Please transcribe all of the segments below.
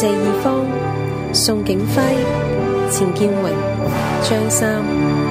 謝義方、宋景輝、錢建榮、張三。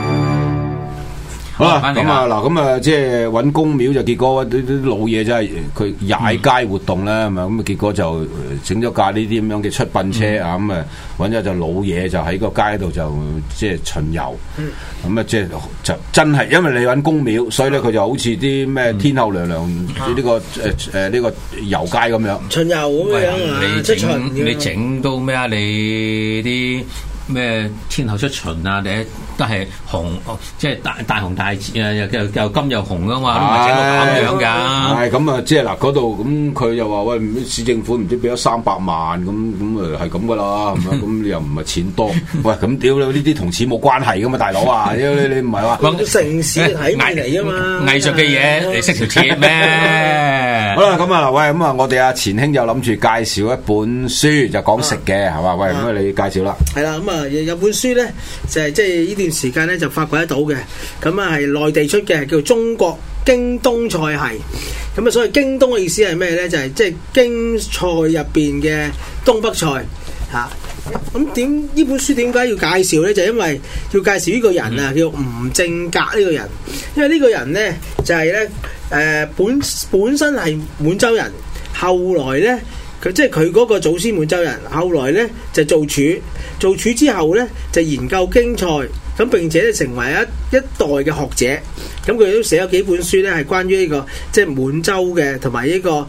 好啦，咁啊嗱，咁啊即係揾公廟就結果啲老嘢真係佢踩街活動啦，係咪咁啊？結果就整咗架呢啲咁樣嘅出殯車啊，咁啊揾咗隻老嘢就喺個街度就即係巡遊，咁啊即係就真係因為你揾公廟，所以咧佢就好似啲咩天后娘娘呢個呢個遊街咁樣巡遊咁樣啊！ 你整到咩啊？你啲咩天后出巡啊？你都係紅，即係大紅大紫啊！又金又紅噶嘛，都唔係整到咁樣㗎。 係咁啊，即係嗱嗰度咁，佢又話喂，市政府唔知俾咗300萬咁係咁噶啦，係咪？咁你又唔係錢多，喂咁屌你呢啲同錢冇關係噶嘛，大佬啊！你唔係話城市睇嚟啊嘛， 藝術嘅嘢你識條鐵咩？ 好啦，咁啊喂，咁啊我哋阿錢兄就諗住介紹一本書，就講食嘅係嘛？喂，咁啊你介紹啦。 係啦，咁啊有本書咧就係即係呢段時間咧就發掘得到嘅，咁啊係內地出嘅，叫做中國京東菜系。咁啊，所謂京東嘅意思係咩咧？就係即係京菜入邊嘅東北菜嚇。咁呢本書點解要介紹咧？就因為要介紹呢個人啊，叫吳正格呢個人。因為呢個人咧就係咧本身係滿洲人，後來咧佢即係佢嗰個祖先滿洲人，後來咧就做廚之後咧就研究京菜。咁並且咧成為一代嘅學者，咁佢都寫咗幾本書咧，係關於呢個即係滿洲嘅同埋呢個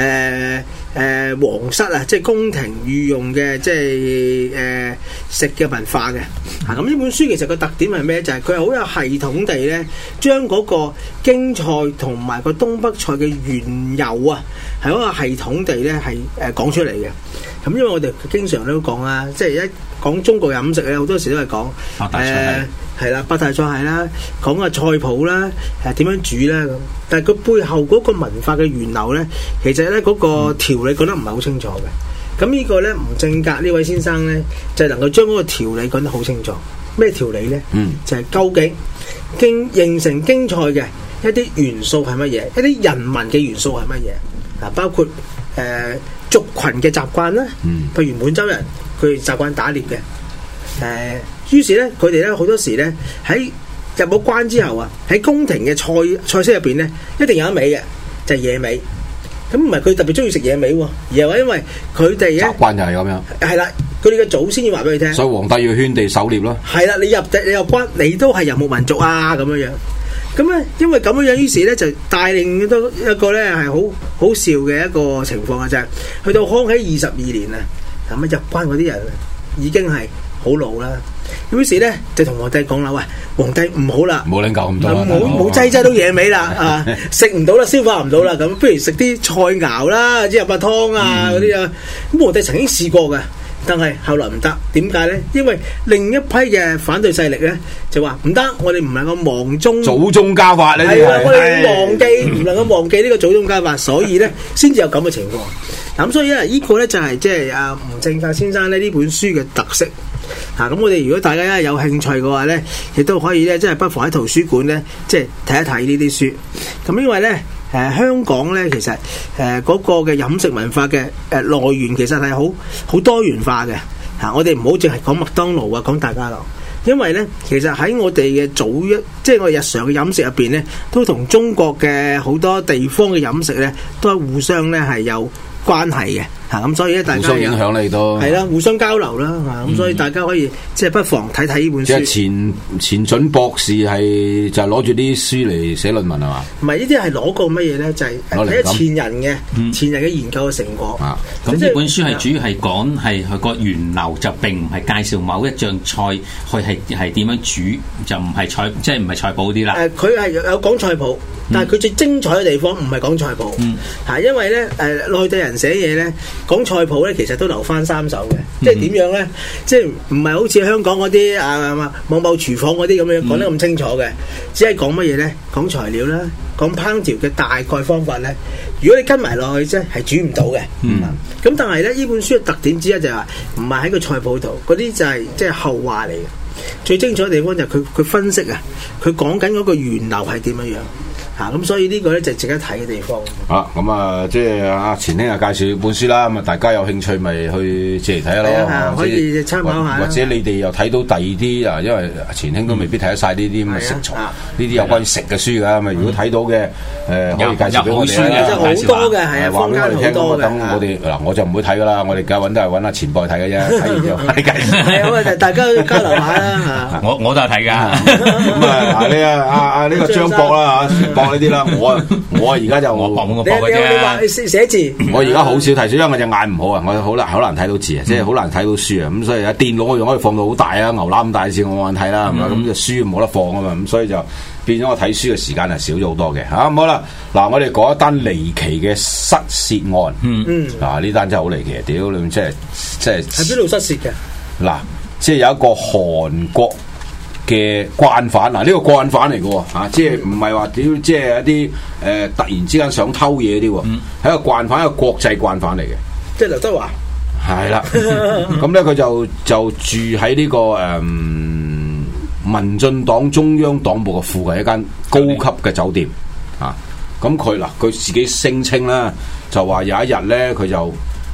皇室啊，即係宮廷御用嘅即係食嘅文化嘅。咁呢本書其實個特點係咩？就係佢係好有系統地咧，將嗰個京菜同埋個東北菜嘅緣由啊，係嗰個系統地咧係講出嚟嘅。咁因為我哋經常都講啊，即係一講中國飲食咧，好多時都係講係啦，八大菜係啦，講個菜譜啦，點樣煮啦咁。但係佢背後嗰個文化嘅源流咧，其實咧嗰個條理講得唔係好清楚嘅。咁呢個咧吳正格呢位先生咧，就能夠將嗰個條理講得好清楚。咩條理咧？就係究竟形成京菜嘅一啲元素係乜嘢，一啲人民嘅元素係乜嘢？包括族群嘅習慣啦，譬如滿洲人佢哋習慣打獵嘅，於是咧佢哋咧好多時咧喺入咗關之後啊，喺宮廷嘅菜式入邊咧，一定有一味嘅就係野味。咁唔係佢特別中意食野味喎，而係話因為佢哋習慣就係咁樣。係啦，佢哋嘅祖先要話俾你聽。所以皇帝要圈地狩獵咯。 係啦，你入關，你都係游牧民族啊咁樣樣。咁咧，因為咁樣樣，於是咧就帶領到一個咧係好笑嘅一個情況啊，就係去到康熙22年啊，咁入關嗰啲人已經係好老啦。於是咧就同皇帝講啦，喂，皇帝唔好啦， 冇領夠咁多， 冇擠到野味啦，啊，食唔到啦，消化唔到啦，咁不如食啲菜肴啦，即係入湯啊嗰啲啊。咁皇帝曾經試過嘅。但係後來唔得，點解咧？因為另一批嘅反對勢力咧就話唔得，我哋唔能夠忘祖宗家法咧， 係啦，我哋唔能夠忘記呢個祖宗家法，所以咧先至有咁嘅情況。咁所以咧呢個咧就係即係阿吳正格先生咧呢本書嘅特色。咁我哋如果大家有興趣嘅話咧，亦都可以咧，即係不妨喺圖書館咧，即係睇一睇呢啲書。咁因為咧。香港咧，其實嗰個嘅飲食文化嘅來源其實係好多元化嘅嚇。我哋唔好淨係講麥當勞啊，講大家樂，因為咧其實喺我哋嘅即係我哋日常嘅飲食入邊咧，都同中國嘅好多地方嘅飲食咧，都係互相咧係有關係嘅嚇。咁所以咧，大家互相影響你都係啦，互相交流啦嚇。咁所以大家可以即係不妨睇睇呢本書。 即係錢準博士係就係攞住啲書嚟寫論文係嘛？ 唔係，呢啲係攞過乜嘢咧？就係睇下前人嘅研究嘅成果。 咁呢本書係主要係講係佢個源流，就並唔係介紹某一樣菜，佢係點樣煮，就唔係菜，即係唔係菜譜啲啦。 佢係有講菜譜，但係佢最精彩嘅地方唔係講菜譜。因為咧內地人寫嘢咧講菜譜咧，其實都留翻三手嘅，即係點樣咧？即係唔係好似香港嗰啲某某廚房嗰啲咁樣講得咁清楚嘅，只係講乜嘢咧？講材料啦，講烹調嘅大概方法咧。如果你跟埋落去啫，係煮唔到嘅。咁但係咧，呢本書嘅特點之一就係話，唔係喺個菜譜度，嗰啲就係即係後話嚟嘅。最精彩嘅地方就係佢分析啊，佢講緊嗰個源流係點樣樣。 咁所以呢個咧就值得睇嘅地方。 咁啊，即係阿錢兄啊介紹本書啦，咁啊大家有興趣咪去借嚟睇下咯， 可以參考下。 或者你哋又睇到第二啲啊，因為錢兄都未必睇得晒呢啲咁嘅食材，呢啲有關於食嘅書㗎，咁如果睇到嘅可以介紹俾我哋啦。 好多嘅係啊， 話俾我哋聽， 等我哋嗱我就唔會睇㗎啦，我哋梗係都係揾阿錢博去睇嘅啫，睇完之後你介紹。 係啊，大家交流下啦。 我都係睇㗎。 咁啊，你啊呢個張博啦嚇，博呢啲啦，我而家就我博嘅啫。 你話寫字， 我而家好少睇書，因為我隻眼唔好啊，我好難睇到字啊，即係好難睇到書啊，咁所以電腦我仲可以放到好大啊，牛腩咁大字我冇眼睇啦，係嘛，咁就書冇得放啊嘛，咁所以就變咗我睇書嘅時間係少咗好多嘅嚇。好啦，嗱我哋講一單離奇嘅失竊案，嗱呢單真係好離奇，屌你即係喺邊度失竊嘅？ 嗱，即係有一個韓國嘅慣犯，嗱呢個慣犯嚟嘅喎，即係唔係話屌，即係一啲突然之間想偷嘢啲喎，係一個慣犯，一個國際慣犯嚟嘅， 即係劉德華。 係啦，咁咧佢就住喺呢個民進黨中央黨部嘅附近一間高級嘅酒店啊，咁佢自己聲稱啦，就話有一日咧佢就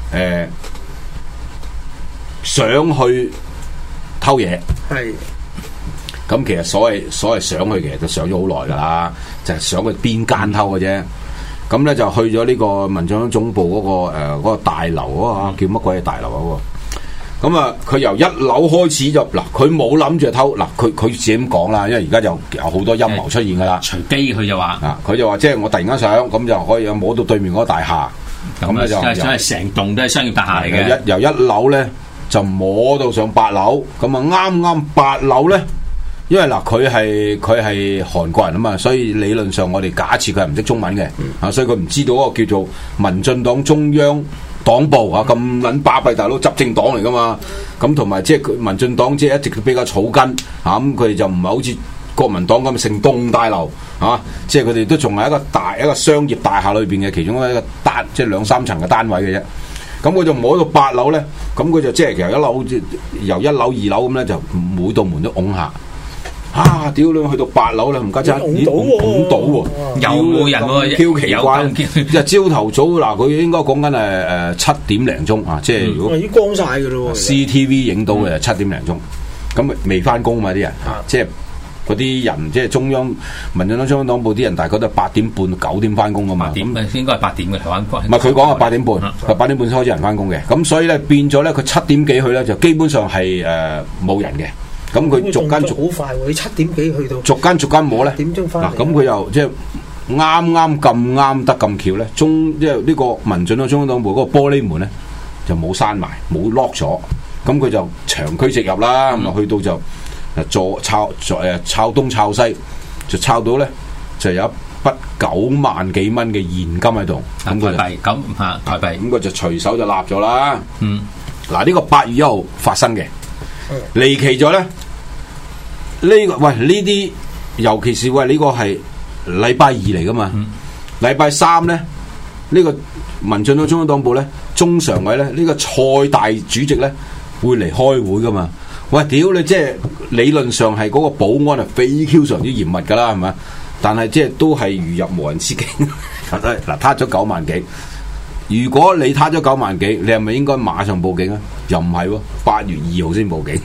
想去偷嘢， 係。 咁其實所謂上去，其實都上咗好耐噶啦，就係上去邊間偷嘅啫。咁咧就去咗呢個民進黨總部嗰個大樓嗰個叫乜鬼嘢大樓嗰個。咁啊，佢由一樓開始就嗱，佢冇諗住偷嗱，佢自己咁講啦，因為而家就有好多陰謀出現噶啦。 隨機佢就話佢就話即係我突然間上，咁就可以摸到對面嗰個大廈。咁咧就係成棟都係商業大廈嚟嘅。 由一樓咧就摸到上8樓，咁啊啱8樓咧。因為嗱佢係韓國人啊嘛，所以理論上我哋假設佢係唔識中文嘅，所以佢唔知道嗰個叫做民進黨中央黨部啊，咁撚巴閉大佬執政黨嚟噶嘛，咁同埋即係民進黨即係一直比較草根啊，咁佢哋就唔係好似國民黨咁成棟大樓啊，即係佢哋都仲係一個商業大廈裏邊嘅其中一個即係2-3層嘅單位嘅啫。咁佢就摸到8樓咧，咁佢就即係其實由1樓2樓咁咧，就每道門都拱下。屌你去到8樓啦，唔家真咦拱到喎， 有冇人喎？ 超奇怪！即係朝頭早嗱，佢應該講緊係7點零鐘啊，即係如果已經光晒㗎咯。 CTV 影到嘅7點零鐘，咁未翻工嘛啲人，即係嗰啲人即係中央民進黨中央黨部啲人，大概都係8點半9點翻工㗎嘛。 咁應該係8點嘅台灣關。 唔係佢講係8點半，8點半先開始人翻工嘅，咁所以咧變咗咧佢7點幾去咧就基本上係冇人嘅。咁佢逐間好快喎！你7點幾去到？ 逐間摸咧。 點鐘翻嚟？ 嗱，咁佢又即係啱咁得咁巧咧，即係呢個民進黨中央黨部嗰個玻璃門咧就冇閂埋，冇 lock 咗，咁佢就長驅直入啦，咁去到就抄東抄西，就抄到咧就有一筆9萬幾蚊嘅現金喺度，咁佢台幣， 咁佢就隨手就立咗啦。嗱，呢個8月1號發生嘅。離奇咗咧，呢啲尤其是呢個係禮拜2嚟噶嘛，禮拜3咧呢個民進黨中央黨部咧中常委咧呢個蔡大主席咧會嚟開會噶嘛，屌你即係理論上係嗰個保安係非常之嚴密噶啦，係咪？但係即係都係如入無人之境，嗱撻咗9萬幾。如果你撻咗9萬幾，你係咪應該馬上報警啊？又唔係喎，8月2號先報警。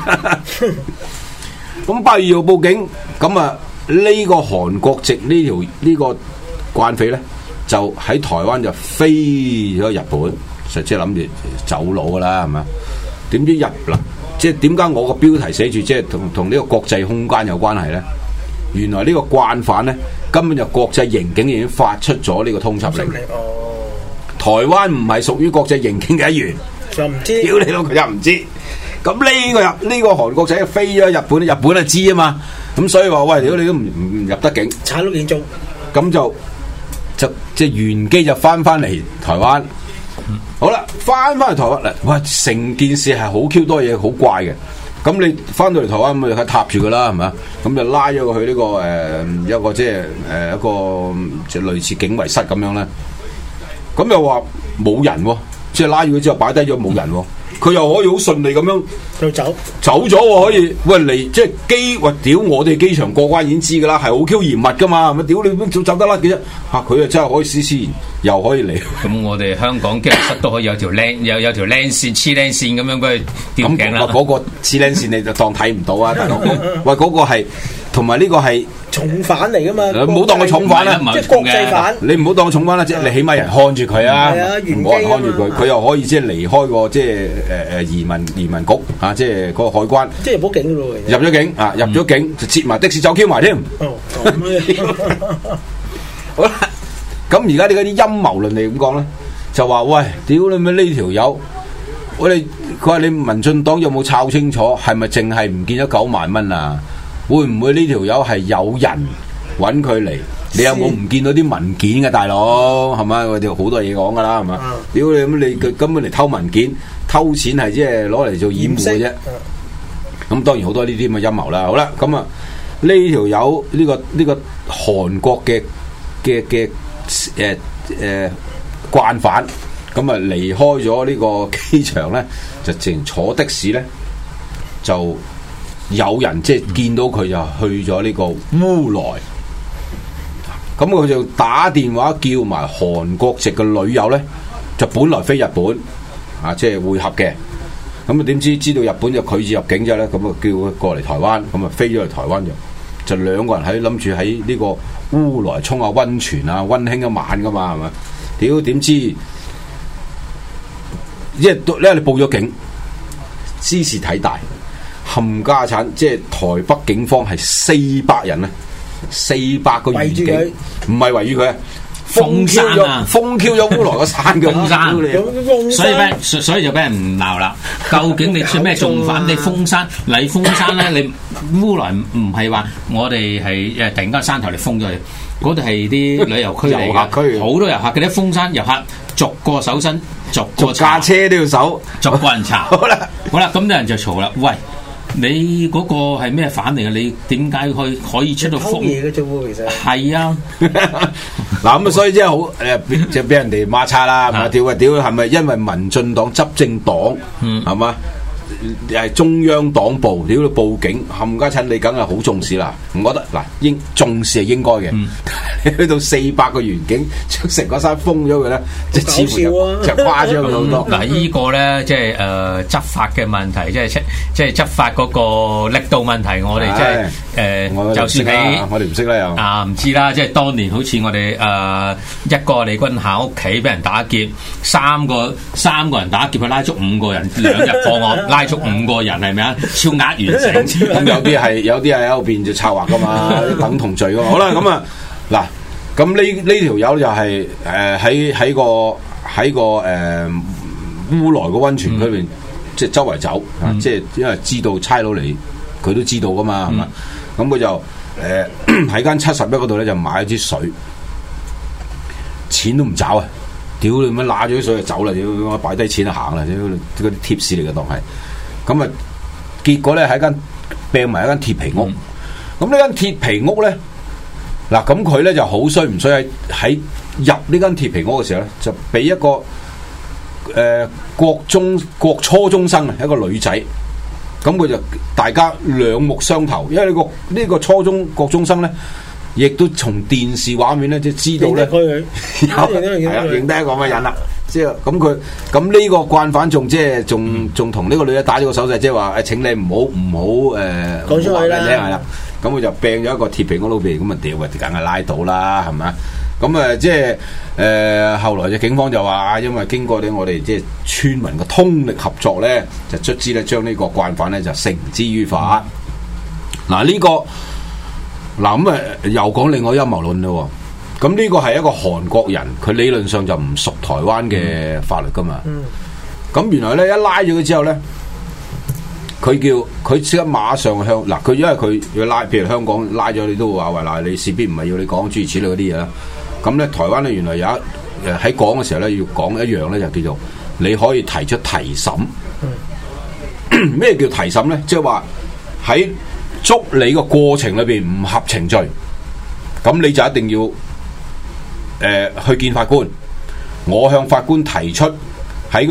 咁8月2號報警，咁啊呢個韓國籍呢個慣匪咧，就喺台灣就飛咗日本，實即係諗住走佬噶啦，係咪？點知入嗱，即係點解我個標題寫住即係同呢個國際空間有關係咧？原來呢個慣犯咧根本就國際刑警已經發出咗呢個通緝令。台灣唔係屬於國際刑警嘅一員， 就唔知。 屌你老佢又唔知。咁呢個韓國仔飛咗日本，日本就知啊嘛。咁所以話喂，屌你都唔入得境， 踩到幾鐘。咁就即係原機就翻嚟台灣。好啦，翻嚟台灣嗱，喂，成件事係好 Q 多嘢，好怪嘅。咁你翻到嚟台灣咪係踏住佢啦，係咪啊？咁就拉咗佢去呢個一個即係一個即係類似警衛室咁樣咧。咁又話冇人喎，即係拉住佢之後擺低咗冇人喎。 佢又可以好順利咁樣就走。 走咗喎，可以喂嚟即係機，喂屌我哋機場過關已經知㗎啦，係好 Q 嚴密㗎嘛，係咪屌你都走得甩嘅啫嚇？佢啊真係可以施施又可以嚟。 咁我哋香港機室都可以有條靚有條靚線黐靚線咁樣俾佢吊頸啦。 嗰個黐靚線你就當睇唔到啊，大佬！喂嗰個係同埋呢個係重犯嚟㗎嘛， 唔好當佢重犯啦， 即係國際犯。 你唔好當佢重犯啦，即係你起碼人看住佢啊，唔好人看住佢，佢又可以即係離開個即係移民局啊，即係嗰個海關， 即係入咗境㗎咯。 入咗境啊，入咗境就接埋的士走 Q 埋添。好啦，咁而家你嗰啲陰謀論嚟咁講咧，就話喂，屌你咩呢條友？我哋佢話你民進黨有冇抄清楚，係咪淨係唔見咗9萬蚊啊？會唔會呢條友係有人揾佢嚟？你有冇唔見到啲文件嘅大佬？係咪？我哋好多嘢講噶啦，係嘛？屌你咁你佢根本嚟偷文件、偷錢係即係攞嚟做掩護嘅啫。咁當然好多呢啲咁嘅陰謀啦。好啦，咁啊呢條友呢個韓國嘅慣犯，咁啊離開咗呢個機場咧，就直情坐的士咧就。有人即係見到佢就去咗呢個烏來，咁佢就打電話叫埋韓國籍嘅女友咧，就本來飛日本啊，即係會合嘅。咁啊點知道日本就拒絕入境之後咧，咁啊叫佢過嚟台灣，咁啊飛咗去台灣就兩個人喺諗住喺呢個烏來沖下溫泉啊，溫馨一晚噶嘛，係咪？屌點知，因為你報咗警，茲事體大。冚家產，即係台北警方係400人啊，400個員警，唔係圍住佢， 封山啊， 封 Q 咗烏來個山嘅封山，所以就俾人鬧啦。究竟你出咩重犯？你封山，你封山咧，你烏來唔係話我哋係突然間山頭嚟封咗佢，嗰度係啲旅遊區嚟嘅，好多遊客，嗰啲封山遊客逐個搜身，逐個架車都要搜， 逐個人查。好啦，咁啲人就嘈啦，喂！你嗰個係咩反嚟嘅？你點解可以出到封嘢嘅啫喎？其實係啊， 嗱咁啊，所以即係好即係俾人哋孖叉啦，係嘛？屌係咪因為民進黨執政黨係嘛？係中央黨部，屌你報警冚家親，你梗係好重視啦。我覺得嗱，重視係應該嘅。你去到400個員警將成個山封咗佢咧，即係似乎就誇張咗好多。 嗱，依個咧即係執法嘅問題，即係執法嗰個力度問題。我哋即係就算你我哋唔識啦又唔知啦。即係當年好似我哋一個李軍行屋企俾人打劫，三個人打劫，佢拉足5個人，2日破案。拉足5個人係咪啊？超額完成， 咁有啲係喺後邊就策劃噶嘛，等同罪噶嘛。好啦，咁啊嗱，咁呢條友就係喺個烏來個溫泉區邊，即係周圍走，即係因為知道差佬嚟，佢都知道噶嘛，係嘛？咁佢就喺間71嗰度咧就買咗支水，錢都唔找啊！屌你乜拿咗啲水就走啦！屌我擺低錢就行啦！屌嗰啲貼士嚟嘅當係，咁啊結果咧喺間病埋一間鐵皮屋，咁呢間鐵皮屋咧嗱，咁佢咧就好衰唔衰喺入呢間鐵皮屋嘅時候咧，就俾一個國初中生啊，一個女仔，咁佢就大家兩目相投，因為呢個國中生咧。亦都從電視畫面咧，就知道咧，認得一個乜人啦。即係咁咁呢個慣犯仲同呢個女仔打咗個手勢，即係話請你唔好講出去啦。 係啦，咁佢就掟咗一個鐵皮屋裏邊，咁啊屌，梗係拉到啦，係咪？咁啊即係後來嘅警方就話，因為經過我哋即係村民嘅通力合作咧，就卒之咧將呢個慣犯咧就繩之於法。嗱呢個。嗱咁又講另外陰謀論咯，咁呢個係一個韓國人，佢理論上就唔熟台灣嘅法律噶嘛，咁原來咧一拉咗佢之後咧，佢即刻馬上向嗱佢因為佢要拉，譬如香港拉咗你都會話喂嗱，你勢必唔係要你講諸如此類嗰啲嘢啦，咁咧台灣咧原來有喺講嘅時候咧要講一樣咧就叫做你可以提出提審，咩叫提審咧？即係話喺捉你個過程裏邊唔合程序，咁你就一定要去見法官。我向法官提出喺個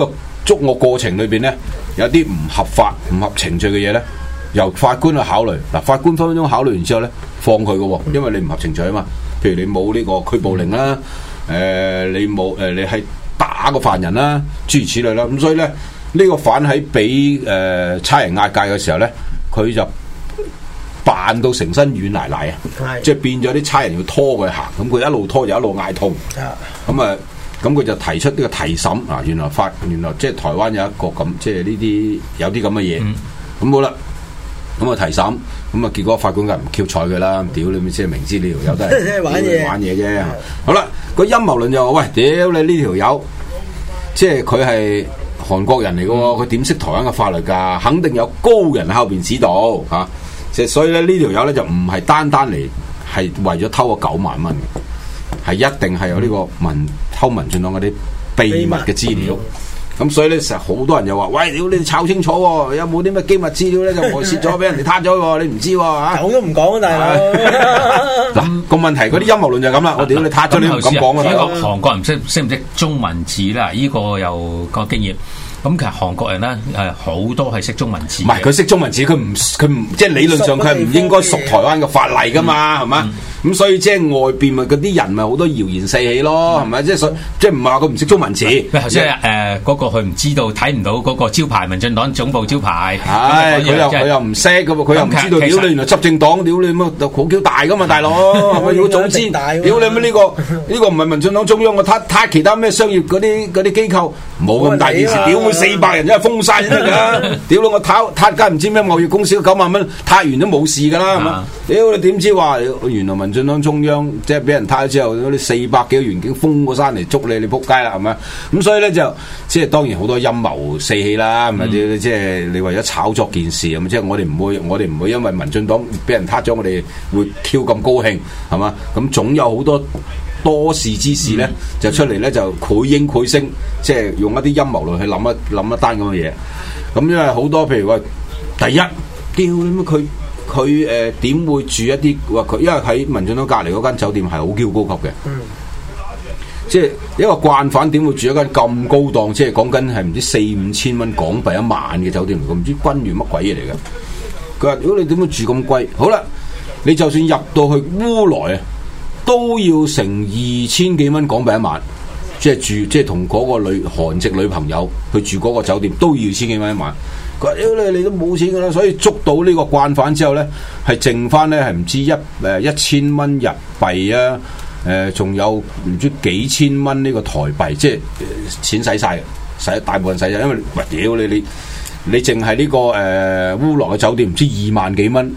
捉我過程裏邊咧，有啲唔合法、唔合程序嘅嘢咧，由法官去考慮。嗱，法官分分鐘考慮完之後咧，放佢嘅喎，因為你唔合程序啊嘛。譬如你冇呢個拘捕令啦，你冇你係打個犯人啦，諸如此類啦。咁所以咧，呢個犯喺俾差人押解嘅時候咧，佢就扮到成身軟賴賴啊，即係變咗啲差人要拖佢行，咁佢一路拖就一路嗌痛，咁佢就提出呢個提審啊，原來即係台灣有一個咁，即係呢啲有啲咁嘅嘢，咁好啦，咁啊提審，咁啊結果法官梗係唔 Q 睬佢啦，屌你咪即係明知呢條友都係玩嘢啫，好啦，個陰謀論就話喂，屌你呢條友，即係佢係韓國人嚟嘅喎，佢點識台灣嘅法律㗎？肯定有高人喺後邊指導嚇。所以咧呢條友咧就唔係單嚟係為咗偷個9萬蚊嘅，係一定係有呢個偷民進黨嗰啲秘密嘅資料。咁所以咧成日好多人就話：喂，屌你炒清楚喎，有冇啲咩機密資料咧就外泄咗俾人哋攤咗喎？你唔知喎嚇？ 講都唔講啊，大佬！ 嗱個問題，嗰啲陰謀論就係咁啦。我屌你攤咗你唔敢講啊！ 呢個韓國人識唔識中文字啦？呢個有個經驗。咁其實韓國人咧好多係識中文字，唔係佢識中文字，佢唔即係理論上佢係唔應該屬台灣嘅法例噶嘛，係嘛？咁所以即係外邊咪嗰啲人咪好多謠言四起咯，係咪？即係唔係話佢唔識中文字？ 即係嗰個佢唔知道睇唔到嗰個招牌，民進黨總部招牌。 係佢又唔識㗎喎，佢又唔知道。屌你原來執政黨，屌你乜好 Q 大噶嘛，大佬係咪？如果早知，屌你乜呢個唔係民進黨中央，我睇其他咩商業嗰啲機構冇咁大件事，屌400人真係封晒先得㗎！屌你我撻間唔知咩貿易公司9萬蚊，撻完都冇事㗎啦，係嘛？屌你點知話原來民進黨中央即係俾人撻之後，嗰啲400幾個員警封個山嚟捉你仆街啦，係咪？咁所以咧就即係當然好多陰謀四起啦，係咪？即係你為咗炒作件事咁，即係我哋唔會因為民進黨俾人撻咗，我哋會 Q 咁高興係嘛？咁總有好多事之士咧，就出嚟咧就繪形繪聲，即係用一啲陰謀論去諗一單咁嘅嘢。咁因為好多譬如話，第一，屌你乜佢點會住一啲話佢，因為喺民進黨隔離嗰間酒店係好高級嘅，即係一個慣犯點會住一間咁高檔，即係講緊係唔知4-5千蚊港幣1晚嘅酒店嚟嘅，唔知君悦乜鬼嘢嚟嘅。佢話：如果你點會住咁貴？好啦，你就算入到去烏來啊，都要成2000幾蚊港幣1晚，即係同嗰個韓籍女朋友去住嗰個酒店都要2000幾蚊1晚。佢話：屌你都冇錢㗎啦，所以捉到呢個慣犯之後咧，係剩翻咧係唔知1000蚊日幣啊，仲有唔知幾千蚊呢個台幣，即係錢使晒，使大部分使晒，因為喂屌你淨係呢個烏來嘅酒店唔知2萬幾蚊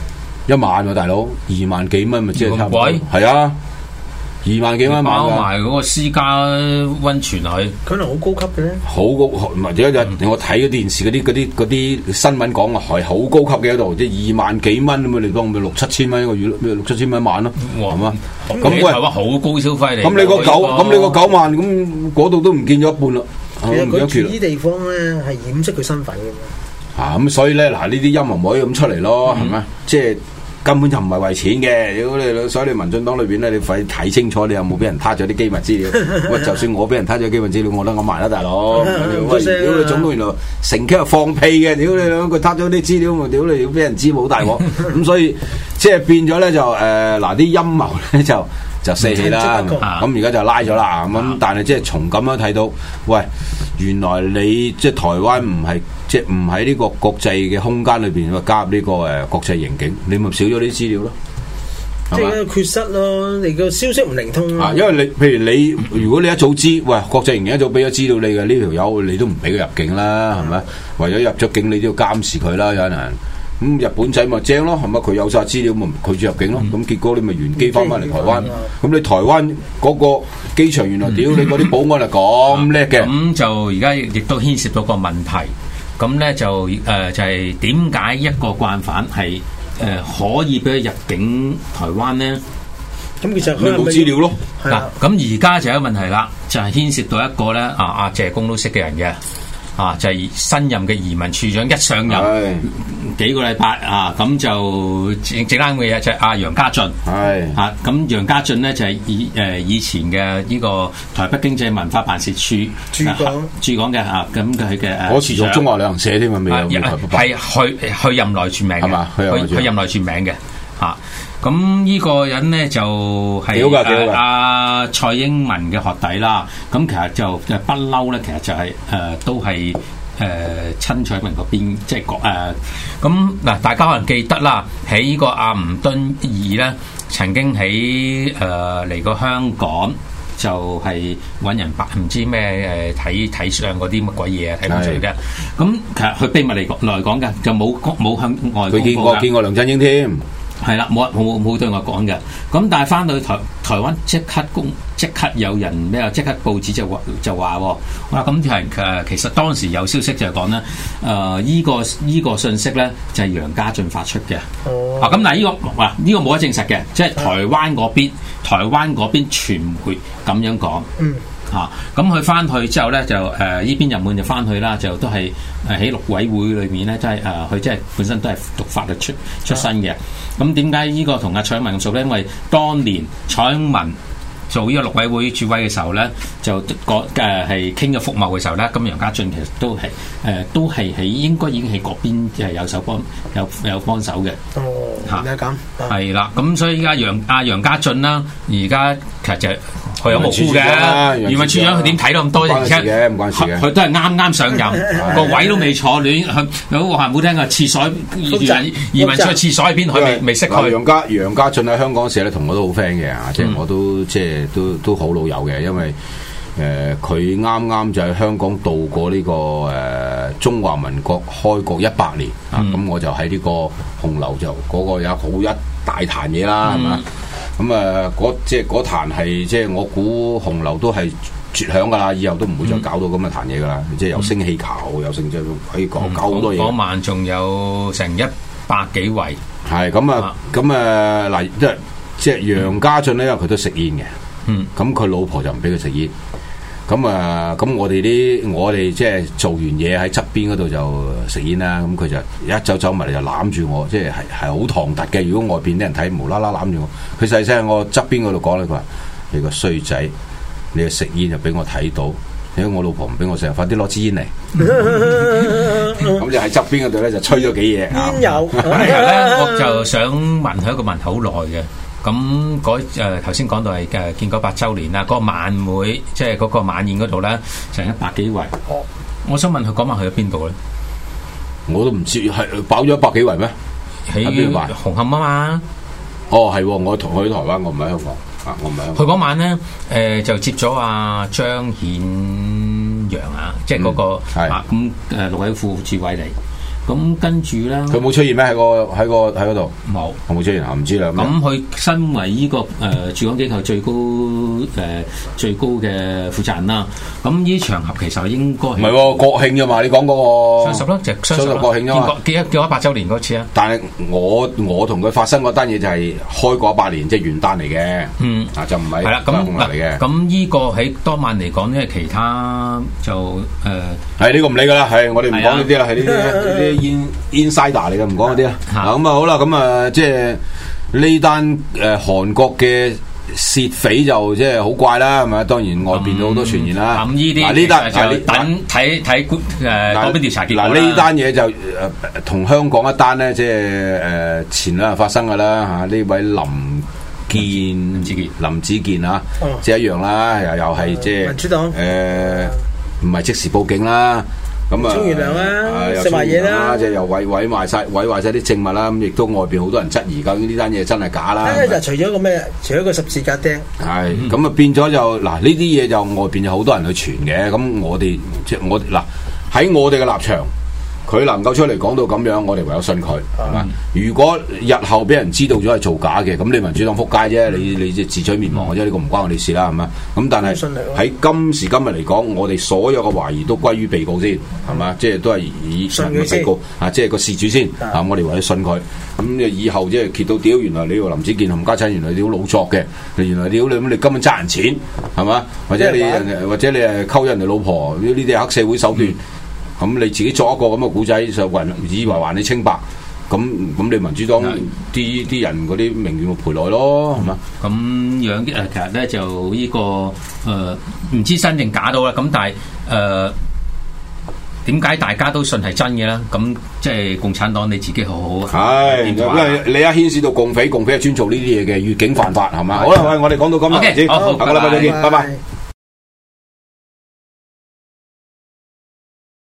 1晚喎，大佬2萬幾蚊咪即係差唔多，係啊。2萬幾蚊包埋嗰個私家溫泉去， 可能好高級嘅咧。好高，唔係我睇嗰電視嗰啲新聞講啊，係好高級嘅喺度，即係2萬幾蚊咁啊！你當咪6-7千蚊一個月，6-7千蚊一晚咯，係嘛？ 咁喂，台灣好高消費嚟。 咁你個9萬咁嗰度都唔見咗一半啦。 其實佢住啲地方咧係掩飾佢身份嘅。 咁所以咧嗱，呢啲陰謀唔可以咁出嚟咯，係咪？即係。根本就唔係為錢嘅，如果你所以你民進黨裏邊咧，你快睇清楚你有冇俾人撻咗啲機密資料。喂，就算我俾人撻咗機密資料，我都噏埋啦，大佬。喂，屌你總統原來成日放屁嘅，屌你兩個撻咗啲資料，屌你要俾人知冇大鑊。咁所以即係變咗咧就嗱啲陰謀咧就四起啦。咁而家就拉咗啦。咁但係即係從咁樣睇到，喂，原來你即係台灣唔係。即係唔喺呢個國際嘅空間裏邊加入呢個國際刑警，你咪少咗啲資料咯， 即係缺失咯，你個消息唔靈通咯。 因為你譬如如果你一早知，喂，國際刑警一早俾咗資料你嘅呢條友，你都唔俾佢入境啦，係咪？為咗入咗境，你都要監視佢啦，有人。咁日本仔咪正咯，係咪？佢有晒資料咪拒絕入境咯。咁結果你咪原機翻嚟台灣。咁你台灣嗰個機場原來屌你嗰啲保安係咁叻嘅。 咁就而家亦都牽涉到個問題。咁咧就係點解一個慣犯係可以俾佢入境台灣咧？ 咁其實佢冇資料咯。 嗱，咁而家就有一個問題啦，就係牽涉到一個咧阿謝公都識嘅人嘅， 就係新任嘅移民處長一上任幾個禮拜咁就整啱嘅嘢就係阿楊家俊咁楊家俊咧就係以前嘅呢個台北經濟文化辦事處駐港嘅咁佢嘅我持續中華旅行社添啊，未有係去任內署名嘅，係嘛？去任內署名嘅咁呢個人咧就係阿蔡英文嘅學弟啦。咁其實就不嬲咧，其實就係都係親蔡英文嗰邊，即係咁嗱。大家可能記得啦，喺呢個阿吳敦義咧，曾經喺嚟過香港，就係揾人唔知咩睇相嗰啲乜鬼嘢睇唔出嘅。咁其實佢秘密嚟講嘅，就冇向外公佈嘅。 佢見過梁振英添。 係啦，冇對我講嘅。咁但係翻到去台灣即刻有人咩？即刻報紙就話哇！咁係其實當時有消息就係講咧，依個信息咧就係楊家俊發出嘅。咁但係呢個冇得證實嘅，即係台灣嗰邊傳媒咁樣講。咁佢翻去之後咧，就呢邊人們就翻去啦，就都係喺陸委會裏面咧，即係佢即係本身都係讀法律出身嘅。咁點解呢個同阿蔡英文咁熟咧？因為當年蔡英文做呢個陸委會主委嘅時候咧，就係傾咗服貿嘅時候咧，咁楊家俊其實都係喺應該已經喺嗰邊有幫手嘅。 原來咁係啦，咁所以依家楊家俊啦，而家其實就佢有無辜嘅，移民處長佢點睇到咁多啫？而家唔關事嘅， 佢都係啱上任，個位都未坐亂。有話冇聽啊，廁所移民處嘅廁所喺邊？佢未識去。 楊家俊喺香港時咧，同我都好 friend 嘅，即係我都即係都好老友嘅，因為佢啱就喺香港度過呢個中華民國開國100年咁我就喺呢個紅樓就嗰個有好一大壇嘢啦，係嘛？咁即係嗰壇係即係我估紅樓都係絕響噶啦，以後都唔會再搞到咁嘅壇嘢噶啦，即係有升氣球，有成即係可以搞好多嘢。嗰晚仲有成100幾圍。 係嗱，即係楊家俊咧，因為佢都食煙嘅，咁佢老婆就唔俾佢食煙。咁我哋即係做完嘢喺側邊嗰度就食煙啦。咁佢就一走埋嚟就攬住我，即係好唐突嘅。如果外邊啲人睇，無啦啦攬住我，佢細聲喺我側邊嗰度講咧，佢話：你個衰仔，你食煙就俾我睇到，因為我老婆唔俾我食，快啲攞支煙嚟。咁就喺側邊嗰度咧就吹咗幾嘢。 煙友， 我就想問佢一個問題好耐嘅。咁頭先講到係建國100週年啦，嗰個晚會即係嗰個晚宴嗰度咧，成100幾圍。我想問佢嗰晚去咗邊度咧？ 我都唔知，係飽咗100幾圍咩？ 喺紅磡啊嘛。 係，我同佢去台灣，我唔喺香港我唔喺香港。 佢嗰晚咧，就接咗阿張顯陽即係嗰個咁陸委副主委嚟。咁跟住咧， 佢冇出現咩？喺嗰度冇出現啊？唔知啦。 咁佢身為呢個駐港機構最高嘅負責人啦，咁呢場合其實應該唔係喎，國慶啫嘛？你講嗰個雙十啦，就雙十國慶啫嘛？ 建國100週年嗰次啊。 但係我同佢發生嗰單嘢就係開國100年，即係元旦嚟嘅。就唔係紅嚟嘅。 咁呢個喺當晚嚟講咧，其他就係呢個唔理㗎啦，係我哋唔講呢啲啦，係呢啲。insider 嚟嘅，唔講嗰啲啦。咁好啦，咁即係呢單韓國嘅竊匪就即係好怪啦，係咪？當然外邊都好多傳言啦。 咁呢啲呢單就等睇嗰邊調查結果啦。 呢單嘢就同香港一單咧，即係前兩日發生嘅啦嚇。呢位林子健啊，即係一樣啦，又係即係民主黨唔係即時報警啦。咁沖完涼啦，食埋嘢啦， 即係又毀壞晒啲證物啦。咁亦都外邊好多人質疑究竟呢單嘢真係假啦。 就除咗個咩？除咗個十字架釘。 係咁變咗就嗱，呢啲嘢就外邊有好多人去傳嘅。咁我哋即係喺我哋嘅立場，佢能夠出嚟講到咁樣，我哋唯有信佢，係嘛？如果日後俾人知道咗係造假嘅，咁你民主黨仆街啫，你即係自取滅亡嘅啫，呢個唔關我哋事啦，係嘛？咁但係喺今時今日嚟講，我哋所有嘅懷疑都歸於被告先，係嘛？即係都係以被告即係個事主先我哋唯有信佢。咁以後即係揭到屌，原來你個林子健同家產原來你好老作嘅，原來屌你根本揸人錢，係嘛？或者你係溝人哋老婆，呢啲係黑社會手段。 咁你自己作一個咁嘅古仔，就以為還你清白。咁你民主黨啲人嗰啲名譽咪賠來咯，係嘛？ 咁樣其實咧就呢個唔知真定假到啦。咁但係點解大家都信係真嘅咧？咁即係共產黨你自己好好係，因為你一牽涉到共匪係專做呢啲嘢嘅，越境犯法係嘛？好啦，我哋講到今日為止，下個禮拜再見，拜拜。